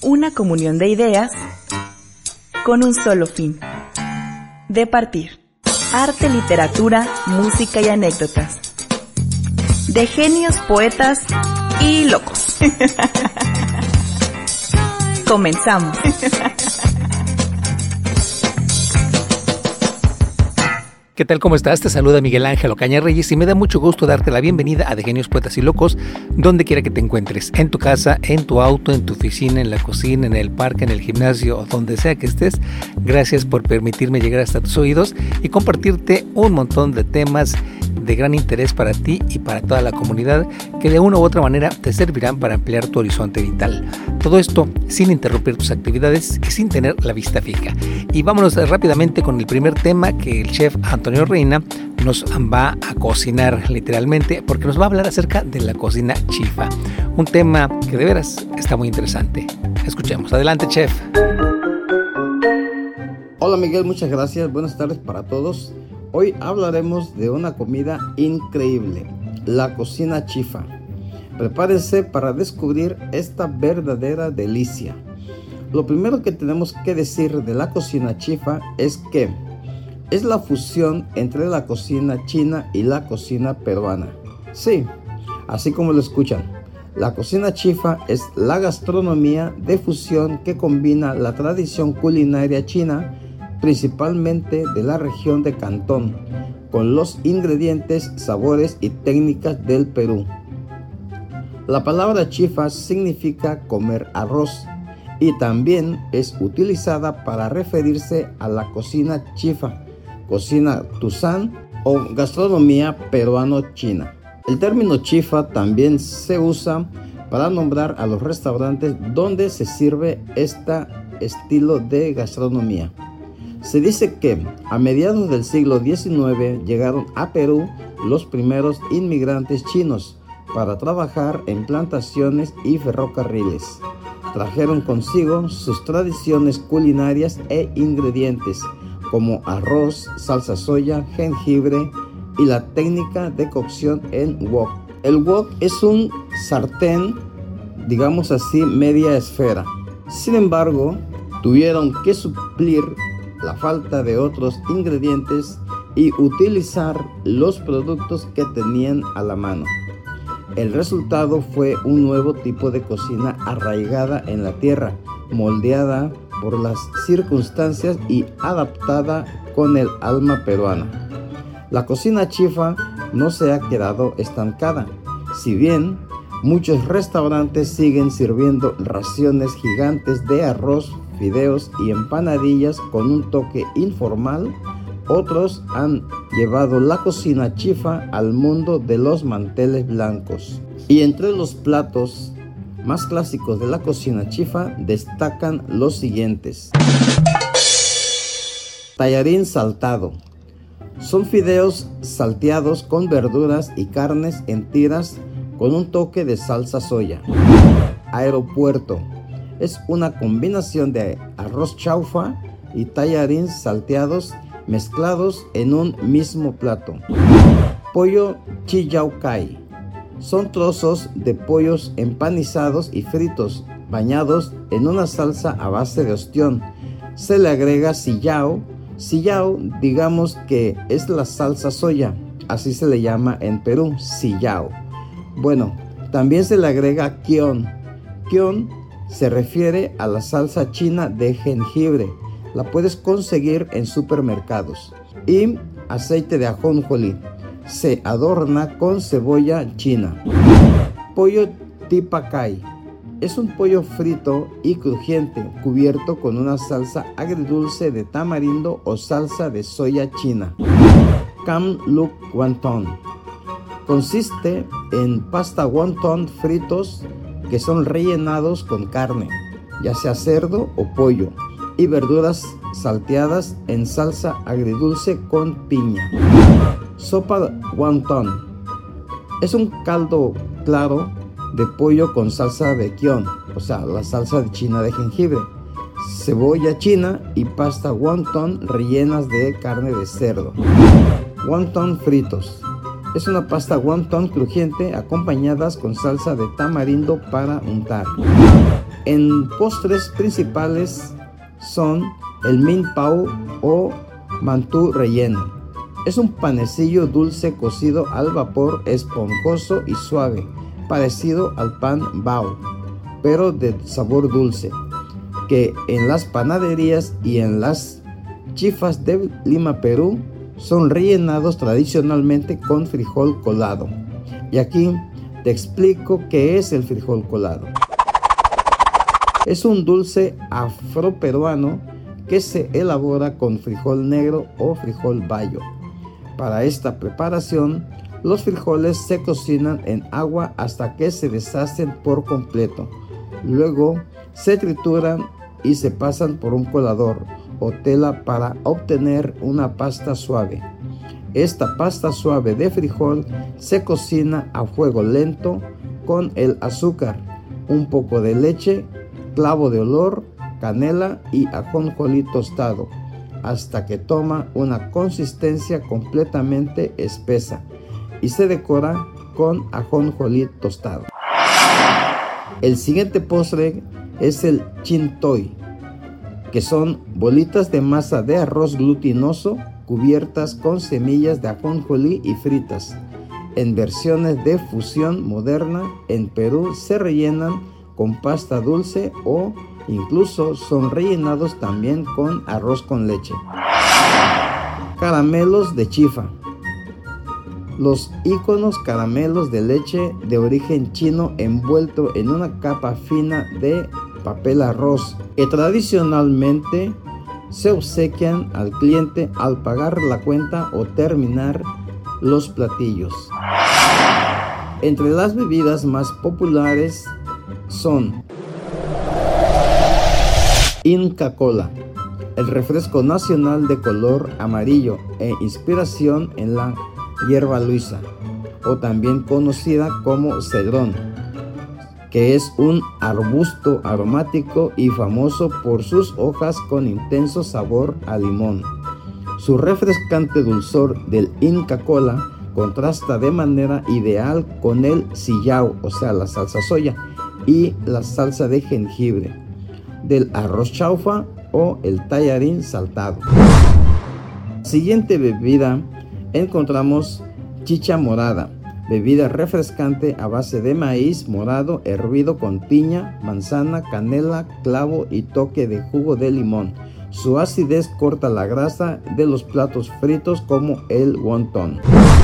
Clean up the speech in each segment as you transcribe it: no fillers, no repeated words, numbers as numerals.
una comunión de ideas con un solo fin: departir arte, literatura, música y anécdotas de genios, poetas y locos. Comenzamos. ¿Qué tal? ¿Cómo estás? Te saluda Miguel Ángel Ocaña Reyes y me da mucho gusto darte la bienvenida a De Genios, Poetas y Locos, donde quiera que te encuentres, en tu casa, en tu auto, en tu oficina, en la cocina, en el parque, en el gimnasio o donde sea que estés. Gracias por permitirme llegar hasta tus oídos y compartirte un montón de temas de gran interés para ti y para toda la comunidad que de una u otra manera te servirán para ampliar tu horizonte vital. Todo esto sin interrumpir tus actividades y sin tener la vista fija. Y vámonos rápidamente con el primer tema que el chef Antonio Reina nos va a cocinar literalmente, porque nos va a hablar acerca de la cocina chifa. Un tema que de veras está muy interesante. Escuchemos. Adelante, chef. Hola Miguel, muchas gracias. Buenas tardes para todos. Hoy hablaremos de una comida increíble, la cocina chifa. Prepárense para descubrir esta verdadera delicia. Lo primero que tenemos que decir de la cocina chifa es que es la fusión entre la cocina china y la cocina peruana. Sí, así como lo escuchan. La cocina chifa es la gastronomía de fusión que combina la tradición culinaria china, principalmente de la región de Cantón, con los ingredientes, sabores y técnicas del Perú. La palabra chifa significa comer arroz y también es utilizada para referirse a la cocina chifa, cocina Tuzán o gastronomía peruano-china. El término chifa también se usa para nombrar a los restaurantes donde se sirve este estilo de gastronomía. Se dice que a mediados del siglo XIX llegaron a Perú los primeros inmigrantes chinos para trabajar en plantaciones y ferrocarriles. Trajeron consigo sus tradiciones culinarias e ingredientes como arroz, salsa soya, jengibre y la técnica de cocción en wok. El wok es un sartén, digamos así, media esfera. Sin embargo, tuvieron que suplir la falta de otros ingredientes y utilizar los productos que tenían a la mano. El resultado fue un nuevo tipo de cocina arraigada en la tierra, moldeada por las circunstancias y adaptada con el alma peruana. La cocina chifa no se ha quedado estancada. Si bien muchos restaurantes siguen sirviendo raciones gigantes de arroz, fideos y empanadillas con un toque informal, otros han llevado la cocina chifa al mundo de los manteles blancos. Y entre los platos más clásicos de la cocina chifa destacan los siguientes. Tallarín saltado. Son fideos salteados con verduras y carnes en tiras con un toque de salsa soya. Aeropuerto. Es una combinación de arroz chaufa y tallarín salteados mezclados en un mismo plato. Pollo chiyaucay. Son trozos de pollos empanizados y fritos, bañados en una salsa a base de ostión. Se le agrega sillao. Sillao, digamos que es la salsa soya, así se le llama en Perú, sillao. Bueno, también se le agrega kion. Kion se refiere a la salsa china de jengibre. La puedes conseguir en supermercados. Y aceite de ajonjolí. Se adorna con cebolla china. Pollo tipacay. Es un pollo frito y crujiente, cubierto con una salsa agridulce de tamarindo o salsa de soya china. Cam luk wonton. Consiste en pasta wonton fritos que son rellenados con carne, ya sea cerdo o pollo, y verduras salteadas en salsa agridulce con piña. Sopa wonton. Es un caldo claro de pollo con salsa de kion, o sea, la salsa de china de jengibre, cebolla china y pasta wonton rellenas de carne de cerdo. Wonton fritos. Es una pasta wonton crujiente acompañadas con salsa de tamarindo para untar. En postres principales son el min pao o mantú relleno. Es un panecillo dulce cocido al vapor, esponjoso y suave, parecido al pan bao, pero de sabor dulce, que en las panaderías y en las chifas de Lima, Perú, son rellenados tradicionalmente con frijol colado. Y aquí te explico qué es el frijol colado. Es un dulce afroperuano que se elabora con frijol negro o frijol bayo. Para esta preparación, los frijoles se cocinan en agua hasta que se deshacen por completo. Luego se trituran y se pasan por un colador o tela para obtener una pasta suave. Esta pasta suave de frijol se cocina a fuego lento con el azúcar, un poco de leche, clavo de olor, canela y ajonjolí tostado, hasta que toma una consistencia completamente espesa y se decora con ajonjolí tostado. El siguiente postre es el chintoy, que son bolitas de masa de arroz glutinoso cubiertas con semillas de ajonjolí y fritas. En versiones de fusión moderna, en Perú se rellenan con pasta dulce o incluso son rellenados también con arroz con leche. Caramelos de chifa. Los íconos caramelos de leche de origen chino envuelto en una capa fina de papel arroz que tradicionalmente se obsequian al cliente al pagar la cuenta o terminar los platillos. Entre las bebidas más populares son Inca Kola, el refresco nacional de color amarillo e inspiración en la hierba luisa, o también conocida como cedrón, que es un arbusto aromático y famoso por sus hojas con intenso sabor a limón. Su refrescante dulzor del Inca Kola contrasta de manera ideal con el sillao, o sea, la salsa soya, y la salsa de jengibre del arroz chaufa o el tallarín saltado. Siguiente bebida encontramos chicha morada, bebida refrescante a base de maíz morado hervido con piña, manzana, canela, clavo y toque de jugo de limón. Su acidez corta la grasa de los platos fritos como el wonton.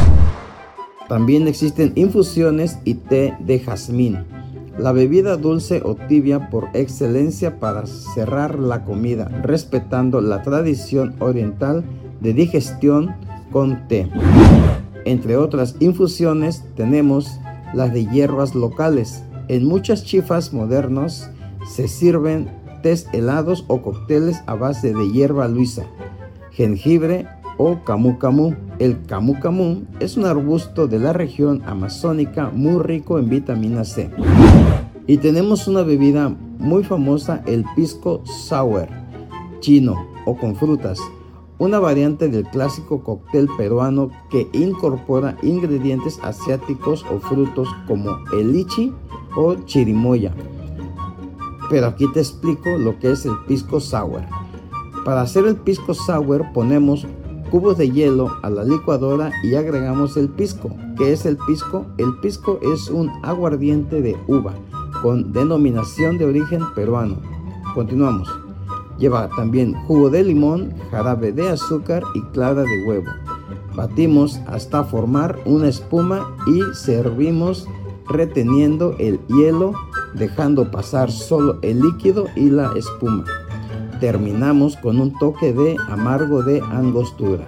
También existen infusiones y té de jazmín, la bebida dulce o tibia por excelencia para cerrar la comida, respetando la tradición oriental de digestión con té. Entre otras infusiones tenemos las de hierbas locales. En muchas chifas modernos se sirven tés helados o cócteles a base de hierba luisa, jengibre o camu camu. El camu camu es un arbusto de la región amazónica muy rico en vitamina C. Y tenemos una bebida muy famosa, el pisco sour chino o con frutas, una variante del clásico cóctel peruano que incorpora ingredientes asiáticos o frutos como el lichi o chirimoya. Pero aquí te explico lo que es el pisco sour. Para hacer el pisco sour ponemos cubos de hielo a la licuadora y agregamos el pisco. ¿Qué es el pisco? El pisco es un aguardiente de uva con denominación de origen peruano. Continuamos. Lleva también jugo de limón, jarabe de azúcar y clara de huevo. Batimos hasta formar una espuma y servimos reteniendo el hielo, dejando pasar solo el líquido y la espuma. Terminamos con un toque de amargo de angostura.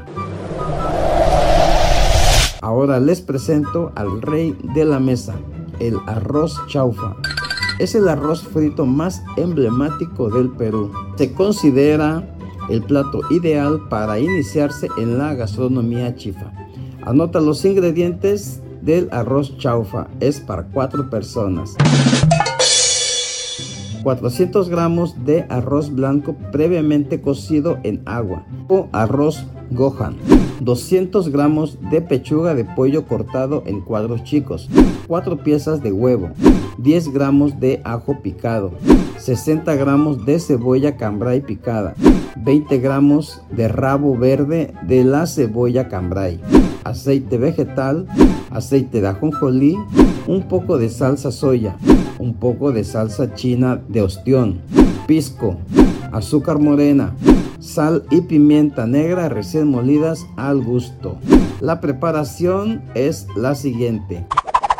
Ahora les presento al rey de la mesa, el arroz chaufa. Es el arroz frito más emblemático del Perú. Se considera el plato ideal para iniciarse en la gastronomía chifa. Anota los ingredientes del arroz chaufa. Es para 4 personas. 400 gramos de arroz blanco previamente cocido en agua o arroz gohan. 200 gramos de pechuga de pollo cortado en cuadros chicos. 4 piezas de huevo. 10 gramos de ajo picado, 60 gramos de cebolla cambray picada, 20 gramos de rabo verde de la cebolla cambray, aceite vegetal, aceite de ajonjolí, un poco de salsa soya, un poco de salsa china de ostión, pisco, azúcar morena, sal y pimienta negra recién molidas al gusto. La preparación es la siguiente.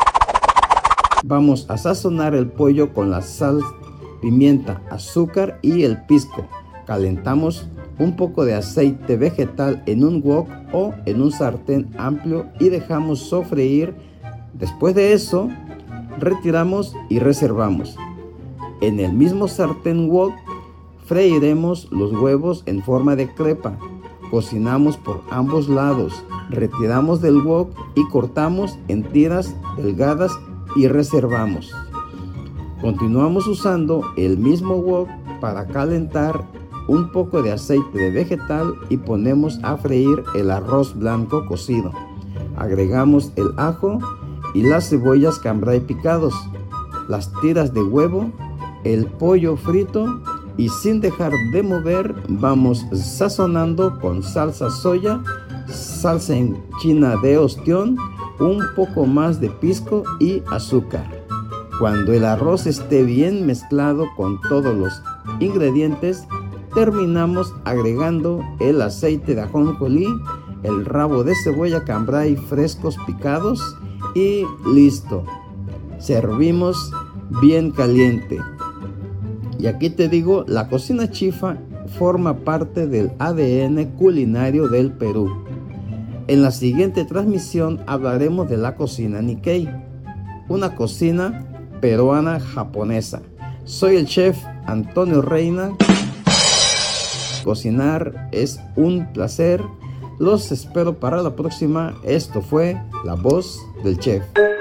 Vamos a sazonar el pollo con la sal, pimienta, azúcar y el pisco. Calentamos un poco de aceite vegetal en un wok o en un sartén amplio y dejamos sofreír. Después de eso, retiramos y reservamos. En el mismo sartén wok, freiremos los huevos en forma de crepa. Cocinamos por ambos lados. Retiramos del wok y cortamos en tiras delgadas y reservamos. Continuamos usando el mismo wok para calentar un poco de aceite de vegetal y ponemos a freír el arroz blanco cocido. Agregamos el ajo y las cebollas cambray picados, las tiras de huevo, el pollo frito y sin dejar de mover vamos sazonando con salsa soya, salsa china de ostión, un poco más de pisco y azúcar. Cuando el arroz esté bien mezclado con todos los ingredientes, terminamos agregando el aceite de ajonjolí, el rabo de cebolla cambray frescos picados y listo. Servimos bien caliente. Y aquí te digo, la cocina chifa forma parte del ADN culinario del Perú. En la siguiente transmisión hablaremos de la cocina Nikkei, una cocina peruana japonesa. Soy el chef Antonio Reina. Cocinar es un placer. Los espero para la próxima. Esto fue La Voz del Chef.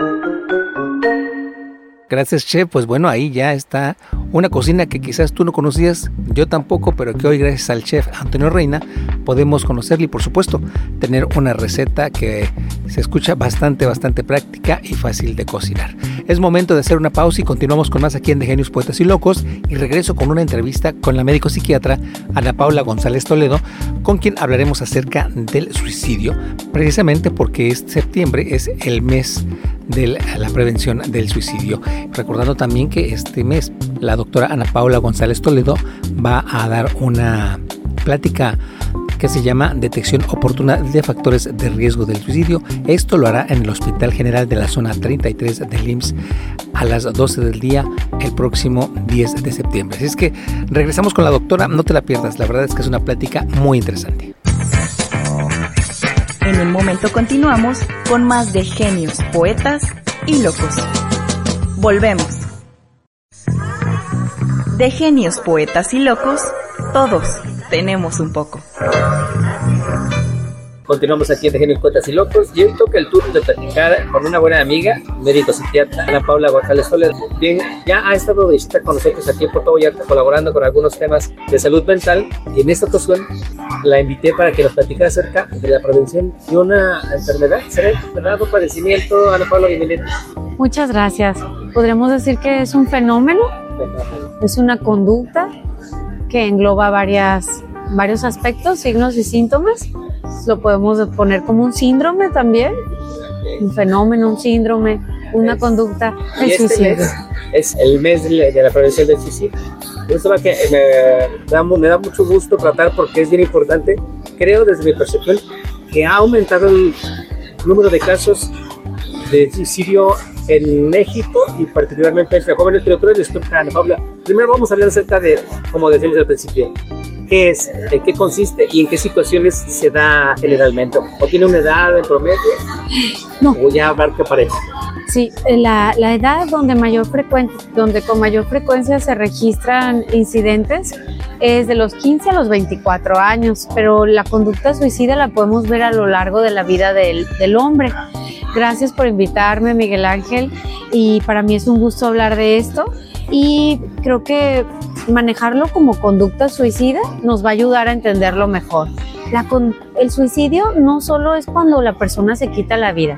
Gracias, chef. Pues bueno, ahí ya está una cocina que quizás tú no conocías, yo tampoco, pero que hoy gracias al chef Antonio Reina podemos conocerle y por supuesto tener una receta que se escucha bastante práctica y fácil de cocinar. Es momento de hacer una pausa y continuamos con más aquí en De Genios, Poetas y Locos, y regreso con una entrevista con la médico psiquiatra Ana Paula González Toledo, con quien hablaremos acerca del suicidio, precisamente porque este septiembre es el mes de la prevención del suicidio. Recordando también que este mes la doctora Ana Paula González Toledo va a dar una plática que se llama Detección Oportuna de Factores de Riesgo del Suicidio. Esto lo hará en el Hospital General de la Zona 33 del IMSS a las 12 del día el próximo 10 de septiembre. Así es que regresamos con la doctora, no te la pierdas, la verdad es que es una plática muy interesante. En un momento continuamos con más de Genios, Poetas y Locos. Volvemos. De Genios, Poetas y Locos, todos tenemos un poco. Continuamos aquí en De Genios, Poetas y Locos y hoy toca el turno de platicar con una buena amiga, médico psiquiatra, Ana Paula González Toledo. Bien, ya ha estado de visita con nosotros aquí en Puerto Vallarta colaborando con algunos temas de salud mental y en esta ocasión la invité para que nos platicara acerca de la prevención de una enfermedad. ¿Será enfermedad o padecimiento? Ana Paula, bienvenida. Muchas gracias. Podríamos decir que es un fenómeno, es una conducta que engloba varios aspectos, signos y síntomas. Lo podemos poner como un síndrome también, un fenómeno, un síndrome, una conducta, el suicidio. Es el mes de la prevención del suicidio. Es algo que me da mucho gusto tratar porque es bien importante. Creo desde mi percepción que ha aumentado el número de casos de suicidio en México y particularmente entre jóvenes, pero tú eres experta, Ana Paula. Primero vamos a hablar acerca de, como decíamos al principio, ¿qué es? ¿En qué consiste? ¿Y en qué situaciones se da generalmente? ¿O tiene una edad en promedio? No. ¿O ya abarca pareja? Sí, la edad donde con mayor frecuencia se registran incidentes es de los 15 a los 24 años, pero la conducta suicida la podemos ver a lo largo de la vida del hombre. Gracias por invitarme, Miguel Ángel, y para mí es un gusto hablar de esto y creo que manejarlo como conducta suicida nos va a ayudar a entenderlo mejor. El suicidio no solo es cuando la persona se quita la vida,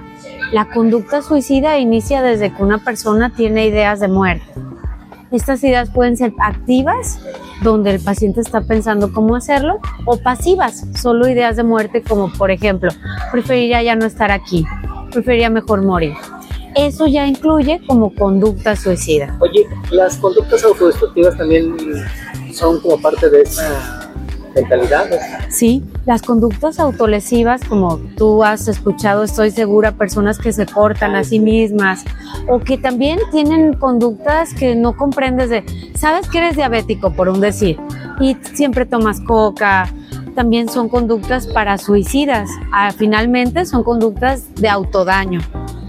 La conducta suicida inicia desde que una persona tiene ideas de muerte. Estas ideas pueden ser activas, donde el paciente está pensando cómo hacerlo, o pasivas, solo ideas de muerte como, por ejemplo, preferiría ya no estar aquí, preferiría mejor morir. Eso ya incluye como conducta suicida. Oye, ¿las conductas autodestructivas también son como parte de esa mentalidad? Sí, las conductas autolesivas, como tú has escuchado, estoy segura, personas que se cortan a sí mismas o que también tienen conductas que no comprendes de, sabes que eres diabético, por un decir, y siempre tomas coca, también son conductas para suicidas. Finalmente son conductas de autodaño.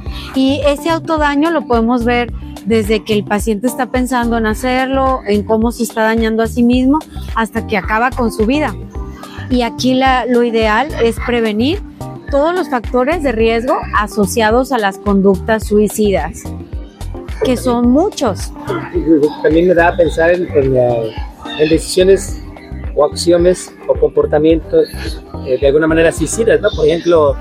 Y ese autodaño lo podemos ver desde que el paciente está pensando en hacerlo, en cómo se está dañando a sí mismo, hasta que acaba con su vida. Y aquí lo ideal es prevenir todos los factores de riesgo asociados a las conductas suicidas, que son muchos. También me da a pensar en decisiones o acciones o comportamientos de alguna manera suicidas, ¿no? Por ejemplo,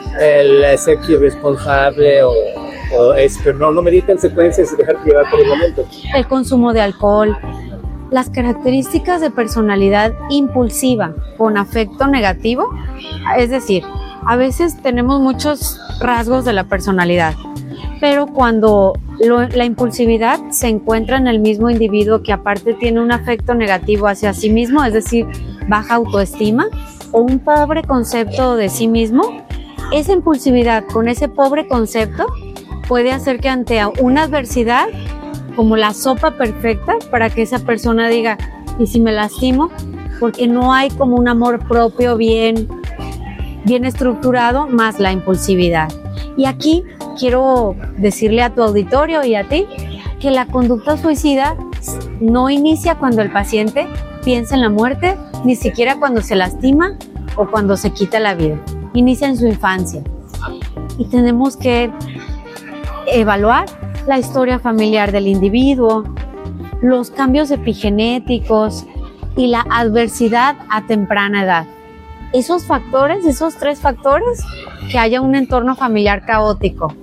el ser irresponsable o pero no medir consecuencias y dejarte llevar por el momento. El consumo de alcohol, las características de personalidad impulsiva con afecto negativo, es decir, a veces tenemos muchos rasgos de la personalidad, pero cuando la impulsividad se encuentra en el mismo individuo que aparte tiene un afecto negativo hacia sí mismo, es decir, baja autoestima o un pobre concepto de sí mismo, esa impulsividad con ese pobre concepto puede hacer que ante una adversidad, como la sopa perfecta para que esa persona diga, ¿y si me lastimo? Porque no hay como un amor propio bien estructurado, más la impulsividad. Y aquí quiero decirle a tu auditorio y a ti que la conducta suicida no inicia cuando el paciente piensa en la muerte, ni siquiera cuando se lastima o cuando se quita la vida. Inicia en su infancia. Y tenemos que evaluar la historia familiar del individuo, los cambios epigenéticos y la adversidad a temprana edad. Esos tres factores, que haya un entorno familiar caótico.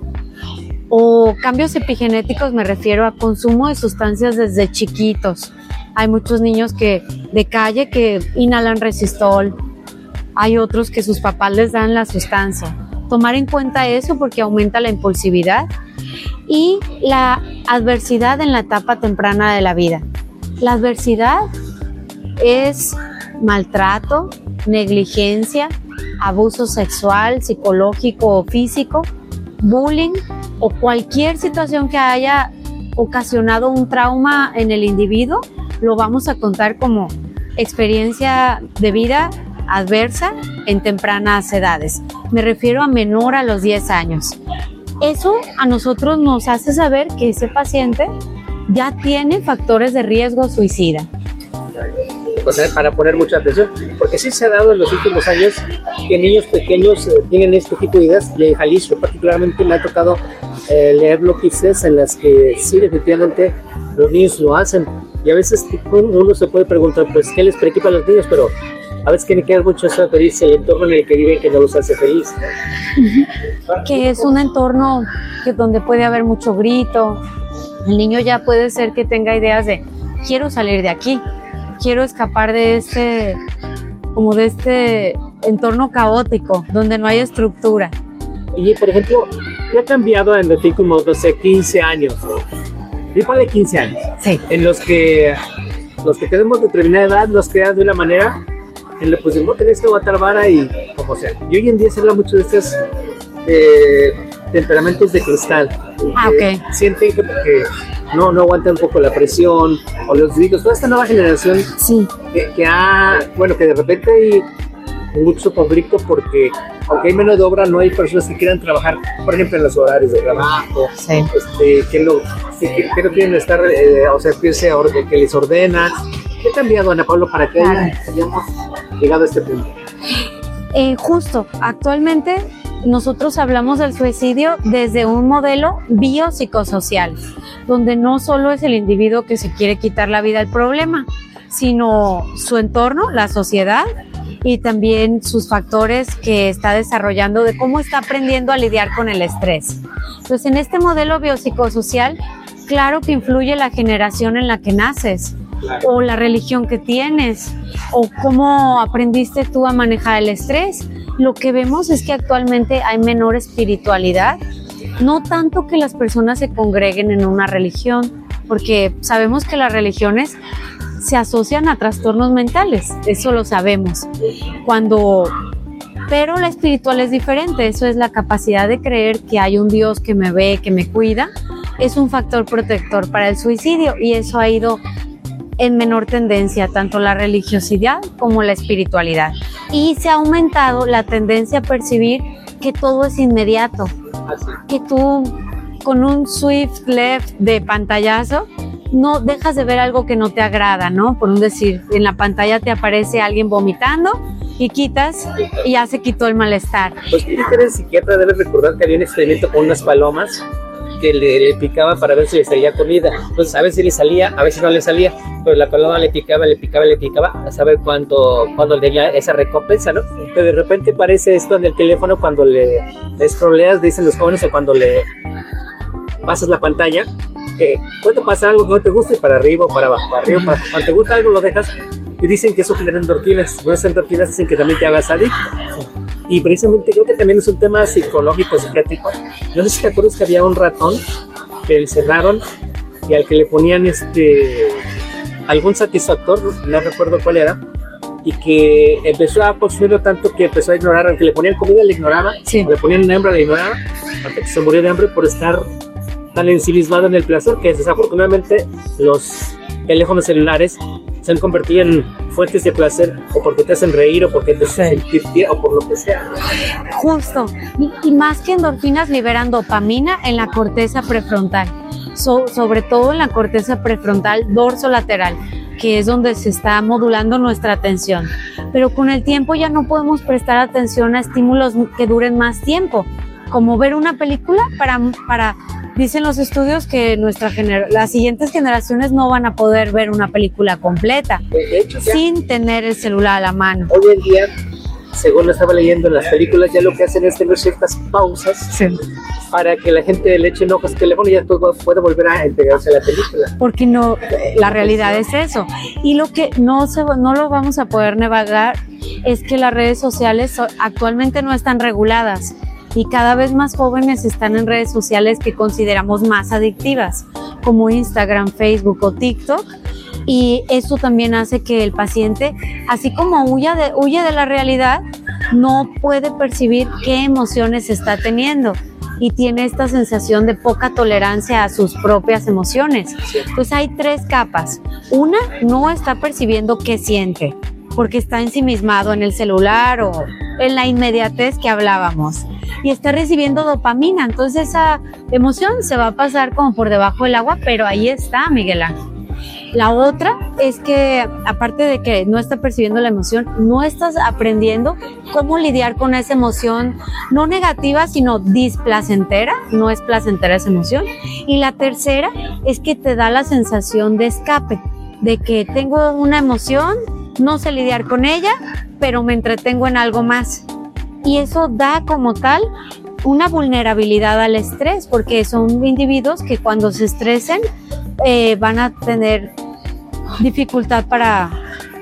O cambios epigenéticos, me refiero a consumo de sustancias desde chiquitos. Hay muchos niños de calle que inhalan resistol, hay otros que sus papás les dan la sustancia. Tomar en cuenta eso porque aumenta la impulsividad y la adversidad en la etapa temprana de la vida. La adversidad es maltrato, negligencia, abuso sexual, psicológico o físico, bullying o cualquier situación que haya ocasionado un trauma en el individuo, lo vamos a contar como experiencia de vida adversa en tempranas edades. Me refiero a menor a los 10 años. Eso a nosotros nos hace saber que ese paciente ya tiene factores de riesgo suicida. Pues para poner mucha atención, porque sí se ha dado en los últimos años que niños pequeños tienen este tipo de ideas, y en Jalisco particularmente me ha tocado leer noticias en las que sí, definitivamente los niños lo hacen, y a veces uno se puede preguntar, pues, ¿qué les preocupa a los niños? Pero a veces tiene que dar mucho esa experiencia y el entorno en el que viven que no los hace feliz. Que es un entorno donde puede haber mucho grito, el niño ya puede ser que tenga ideas de, quiero salir de aquí, quiero escapar de este entorno caótico, donde no hay estructura. Y, por ejemplo, ¿qué ha cambiado en los últimos, 15 años? Dípale 15 años. Sí. En los que tenemos determinada edad nos quedan de una manera, en lo pues no tenés que aguantar vara y como sea. Y hoy en día se habla mucho de estos temperamentos de cristal. Ok. Sienten que porque no aguantan un poco la presión o los gritos. Toda esta nueva generación sí. que de repente hay mucho conflicto porque aunque hay mano de obra, no hay personas que quieran trabajar, por ejemplo, en los horarios de trabajo, sí. que no quieren estar, que les ordenan. ¿Qué ha cambiado, Ana Paula, para que hayamos llegado a este punto? Justo, actualmente nosotros hablamos del suicidio desde un modelo biopsicosocial, donde no solo es el individuo que se quiere quitar la vida el problema, sino su entorno, la sociedad y también sus factores que está desarrollando de cómo está aprendiendo a lidiar con el estrés. Entonces, en este modelo biopsicosocial, claro que influye la generación en la que naces, o la religión que tienes, o cómo aprendiste tú a manejar el estrés. Lo que vemos es que actualmente hay menor espiritualidad, no tanto que las personas se congreguen en una religión, porque sabemos que las religiones se asocian a trastornos mentales, eso lo sabemos. Pero la espiritual es diferente, eso es la capacidad de creer que hay un Dios que me ve, que me cuida, es un factor protector para el suicidio, y eso ha ido en menor tendencia, tanto la religiosidad como la espiritualidad. Y se ha aumentado la tendencia a percibir que todo es inmediato, que tú con un swift left de pantallazo no dejas de ver algo que no te agrada, ¿no? Por un decir, en la pantalla te aparece alguien vomitando y quitas y ya se quitó el malestar. Pues si eres psiquiatra debes recordar que había un experimento con unas palomas que le picaba para ver si le salía comida. Entonces a veces le salía, a veces no le salía, pero la paloma le picaba a saber cuándo tenía esa recompensa, ¿no? Pero de repente aparece esto en el teléfono cuando le scrolleas, dicen los jóvenes, o cuando le pasas la pantalla, puede pasar algo que no te guste, para arriba o para abajo, para arriba, para abajo. Cuando te gusta algo lo dejas, y dicen que eso genera endorfinas. Bueno, esas endorfinas hacen que también te hagas adicto. Y precisamente creo que también es un tema psicológico, psiquiátrico. No sé si te acuerdas que había un ratón que encerraron y al que le ponían algún satisfactor, no recuerdo cuál era, y que empezó a consumirlo tanto que empezó a ignorar, aunque le ponían comida le ignoraba, sí. Le ponían hambre le ignoraba, hasta que se murió de hambre por estar tan ensimismado en el placer, que desafortunadamente los teléfonos celulares se han convertido en fuentes de placer, o porque te hacen reír, o porque te hacen sentir bien, o por lo que sea. Justo, y más que endorfinas, liberan dopamina en la corteza prefrontal, sobre todo en la corteza prefrontal dorsolateral, que es donde se está modulando nuestra atención. Pero con el tiempo ya no podemos prestar atención a estímulos que duren más tiempo, como ver una película para dicen los estudios que las siguientes generaciones no van a poder ver una película completa, de hecho, sin tener el celular a la mano. Hoy en día, según lo estaba leyendo en las películas, ya lo que hacen es tener ciertas pausas, sí, para que la gente le eche ojos al teléfono y ya todo puede volver a integrarse a la película. Porque no, la realidad es eso. Y lo que no lo vamos a poder negar es que las redes sociales actualmente no están reguladas. Y cada vez más jóvenes están en redes sociales que consideramos más adictivas, como Instagram, Facebook o TikTok, y eso también hace que el paciente, así como huye de la realidad, no puede percibir qué emociones está teniendo y tiene esta sensación de poca tolerancia a sus propias emociones. Entonces hay 3 capas. Una, no está percibiendo qué siente, porque está ensimismado en el celular o en la inmediatez que hablábamos, y está recibiendo dopamina, entonces esa emoción se va a pasar como por debajo del agua, pero ahí está, Miguel Ángel. La otra es que, aparte de que no está percibiendo la emoción, no estás aprendiendo cómo lidiar con esa emoción, no negativa, sino displacentera, no es placentera esa emoción. Y la tercera es que te da la sensación de escape, de que tengo una emoción, no sé lidiar con ella, pero me entretengo en algo más. Y eso da como tal una vulnerabilidad al estrés, porque son individuos que cuando se estresen van a tener dificultad para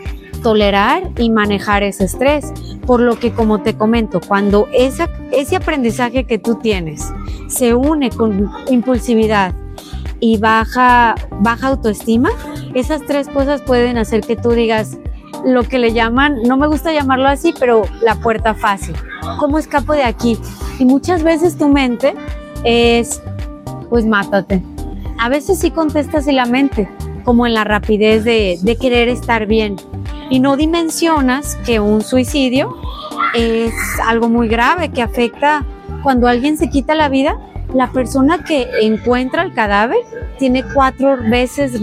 tolerar y manejar ese estrés. Por lo que, como te comento, cuando ese aprendizaje que tú tienes se une con impulsividad y baja autoestima, esas 3 cosas pueden hacer que tú digas lo que le llaman, no me gusta llamarlo así, pero la puerta fácil. ¿Cómo escapo de aquí? Y muchas veces tu mente es, pues mátate. A veces sí contestas en la mente, como en la rapidez de querer estar bien. Y no dimensionas que un suicidio es algo muy grave, que afecta cuando alguien se quita la vida. La persona que encuentra el cadáver tiene 4 veces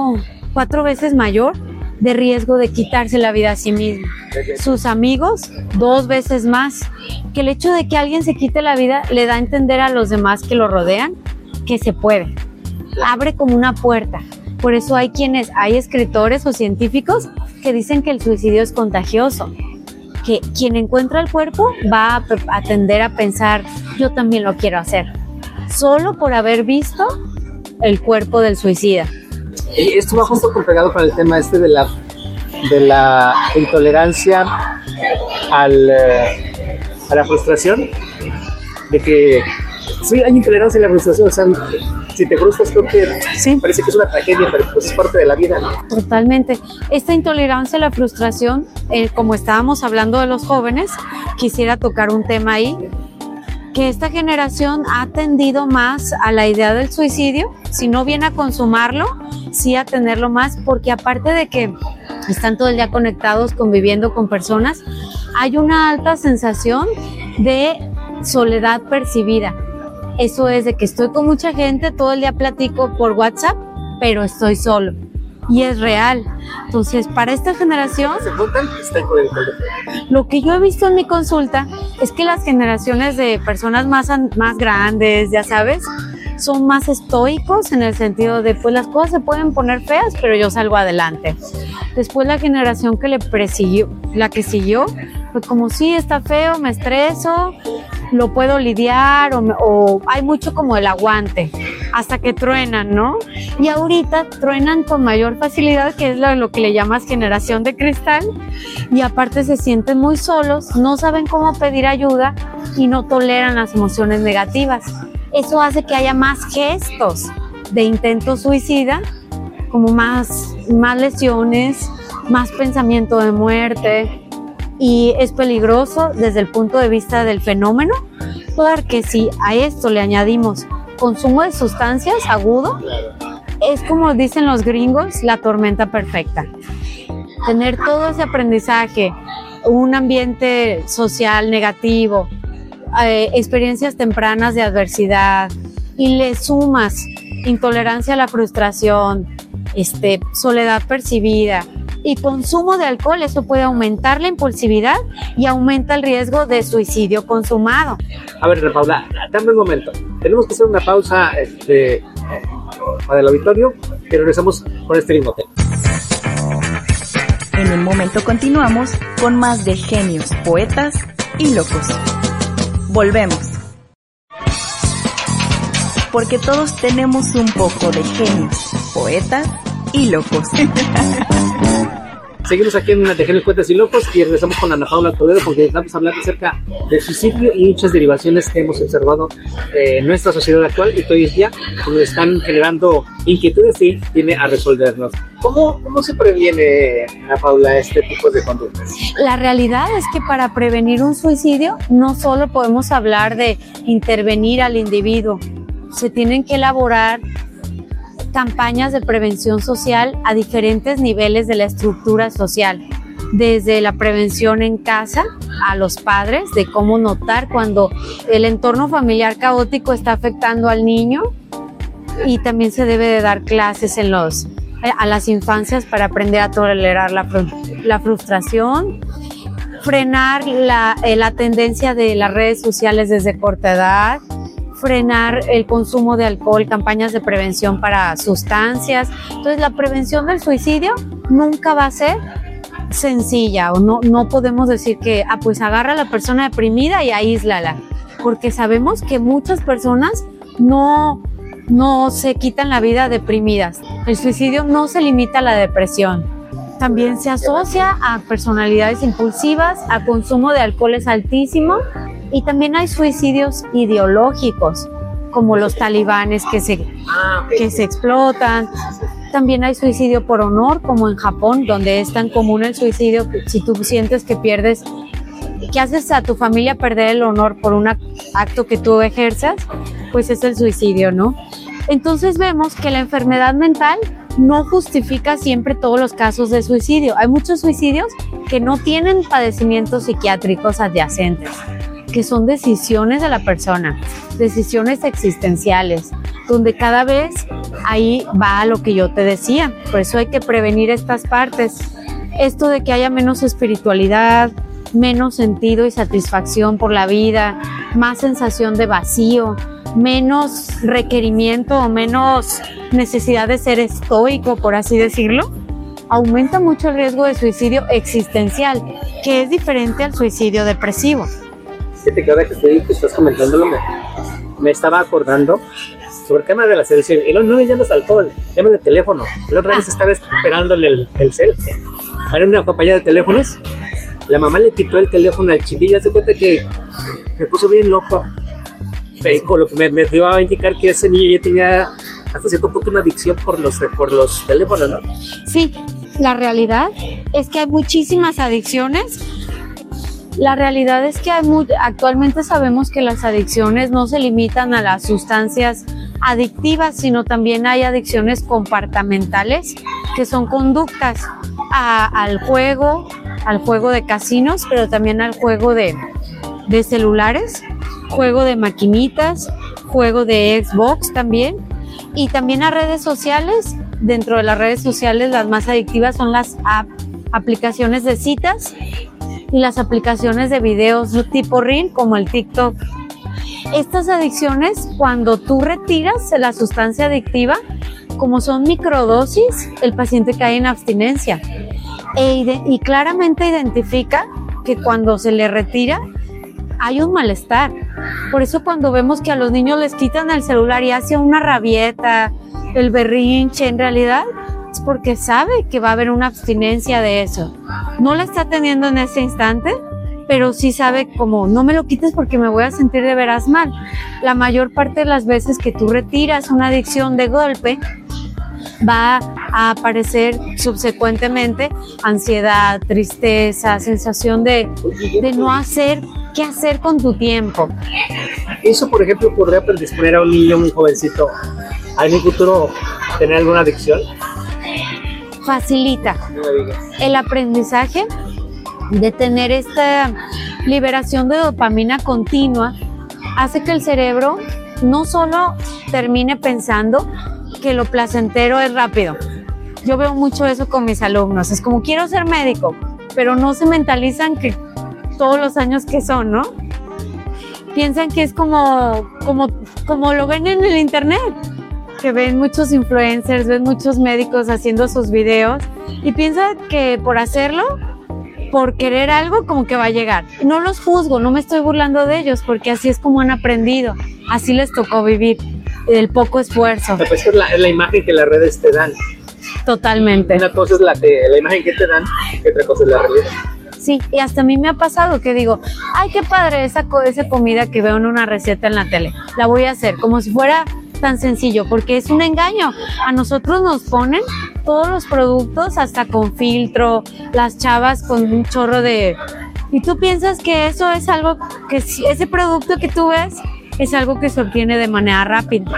mayor de riesgo de quitarse la vida a sí mismo. Sus amigos, 2 veces más. Que el hecho de que alguien se quite la vida le da a entender a los demás que lo rodean que se puede. Abre como una puerta. Por eso hay escritores o científicos que dicen que el suicidio es contagioso. que quien encuentra el cuerpo va a tender a pensar, yo también lo quiero hacer, solo por haber visto el cuerpo del suicida. Y esto va justo pegado con el tema de la intolerancia a la frustración, de que sí hay intolerancia a la frustración, o sea, si te frustras creo que sí, parece que es una tragedia, pero pues es parte de la vida, ¿no? Totalmente. Esta intolerancia a la frustración, como estábamos hablando de los jóvenes, quisiera tocar un tema ahí, que esta generación ha tendido más a la idea del suicidio, si no viene a consumarlo, sí a tenerlo más, porque aparte de que están todo el día conectados, conviviendo con personas, hay una alta sensación de soledad percibida. Eso es de que estoy con mucha gente, todo el día platico por WhatsApp, pero estoy solo. Y es real. Entonces, para esta generación, lo que yo he visto en mi consulta es que las generaciones de personas más grandes, ya sabes, son más estoicos en el sentido de, pues las cosas se pueden poner feas, pero yo salgo adelante. Después la generación que la que siguió, fue como, sí, está feo, me estreso, lo puedo lidiar, o hay mucho como el aguante, hasta que truenan, ¿no? Y ahorita truenan con mayor facilidad, que es lo que le llamas generación de cristal, y aparte se sienten muy solos, no saben cómo pedir ayuda y no toleran las emociones negativas. Eso hace que haya más gestos de intento suicida, como más lesiones, más pensamiento de muerte, y es peligroso desde el punto de vista del fenómeno, porque si a esto le añadimos consumo de sustancias agudo, es como dicen los gringos, la tormenta perfecta. Tener todo ese aprendizaje, un ambiente social negativo, experiencias tempranas de adversidad, y le sumas intolerancia a la frustración, soledad percibida y consumo de alcohol, eso puede aumentar la impulsividad y aumenta el riesgo de suicidio consumado. A ver, Paula, dame un momento. Tenemos que hacer una pausa para el auditorio y regresamos con este mismo tema. En un momento continuamos con más de Genios, Poetas y Locos. Volvemos. Porque todos tenemos un poco de genios, poetas y locos. Seguimos aquí en De Genios, Poetas y Locos y regresamos con Ana Paula Toledo porque estamos hablando acerca del suicidio y muchas derivaciones que hemos observado en nuestra sociedad actual y que hoy en día nos están generando inquietudes y viene a resolvernos. ¿Cómo se previene, Ana Paula, este tipo de conductas? La realidad es que para prevenir un suicidio no solo podemos hablar de intervenir al individuo, se tienen que elaborar campañas de prevención social a diferentes niveles de la estructura social, desde la prevención en casa a los padres, de cómo notar cuando el entorno familiar caótico está afectando al niño, y también se debe de dar clases a las infancias para aprender a tolerar la frustración, frenar la tendencia de las redes sociales desde corta edad, frenar el consumo de alcohol, campañas de prevención para sustancias. Entonces la prevención del suicidio nunca va a ser sencilla, o no podemos decir que pues agarra a la persona deprimida y aíslala, porque sabemos que muchas personas no se quitan la vida deprimidas. El suicidio no se limita a la depresión, también se asocia a personalidades impulsivas, a consumo de alcoholes altísimo. Y también hay suicidios ideológicos, como los talibanes que se explotan. También hay suicidio por honor, como en Japón, donde es tan común el suicidio. Si tú sientes que haces a tu familia perder el honor por un acto que tú ejerzas, pues es el suicidio, ¿no? Entonces vemos que la enfermedad mental no justifica siempre todos los casos de suicidio. Hay muchos suicidios que no tienen padecimientos psiquiátricos adyacentes, que son decisiones de la persona, decisiones existenciales, donde cada vez ahí va lo que yo te decía. Por eso hay que prevenir estas partes. Esto de que haya menos espiritualidad, menos sentido y satisfacción por la vida, más sensación de vacío, menos requerimiento o menos necesidad de ser estoico, por así decirlo, aumenta mucho el riesgo de suicidio existencial, que es diferente al suicidio depresivo. Fíjate que ahora que estás comentándolo, me estaba acordando sobre el tema de la seducción. Y no es llamas alcohol, llamas de teléfono. La otra vez estaba esperándole el cel. Era una compañía de teléfonos. La mamá le quitó el teléfono al chiquillo. Se cuenta que me puso bien loco. Me iba a indicar que ese niño ya tenía hasta cierto punto una adicción por los teléfonos, ¿no? Sí, la realidad es que hay muchísimas adicciones. La realidad es que actualmente sabemos que las adicciones no se limitan a las sustancias adictivas, sino también hay adicciones comportamentales, que son conductas al juego de casinos, pero también al juego de celulares, juego de maquinitas, juego de Xbox también, y también a redes sociales. Dentro de las redes sociales, las más adictivas son las aplicaciones de citas y las aplicaciones de videos tipo Reel, como el TikTok. Estas adicciones, cuando tú retiras la sustancia adictiva, como son microdosis, el paciente cae en abstinencia y claramente identifica que cuando se le retira hay un malestar. Por eso cuando vemos que a los niños les quitan el celular y hace una rabieta, el berrinche, en realidad es porque sabe que va a haber una abstinencia de eso. No la está teniendo en ese instante, pero sí sabe como, no me lo quites porque me voy a sentir de veras mal. La mayor parte de las veces que tú retiras una adicción de golpe, va a aparecer subsecuentemente ansiedad, tristeza, sensación de no hacer qué hacer con tu tiempo. Eso, por ejemplo, podría predisponer a un niño muy jovencito a en un futuro tener alguna adicción. Facilita el aprendizaje de tener esta liberación de dopamina continua, hace que el cerebro no solo termine pensando que lo placentero es rápido. Yo veo mucho eso con mis alumnos, es como quiero ser médico, pero no se mentalizan que todos los años que son, ¿no? Piensan que es como lo ven en el internet, que ven muchos influencers, ven muchos médicos haciendo sus videos y piensan que por hacerlo, por querer algo, como que va a llegar. No los juzgo, no me estoy burlando de ellos, porque así es como han aprendido, así les tocó vivir, el poco esfuerzo. Pues es la imagen que las redes te dan. Totalmente. Una cosa es la imagen que te dan, y otra cosa es la realidad. Sí, y hasta a mí me ha pasado que digo, ay, qué padre esa comida que veo en una receta en la tele, la voy a hacer, como si fuera tan sencillo, porque es un engaño. A nosotros nos ponen todos los productos hasta con filtro, las chavas con un chorro de... Y tú piensas que eso es algo, que ese producto que tú ves es algo que se obtiene de manera rápida.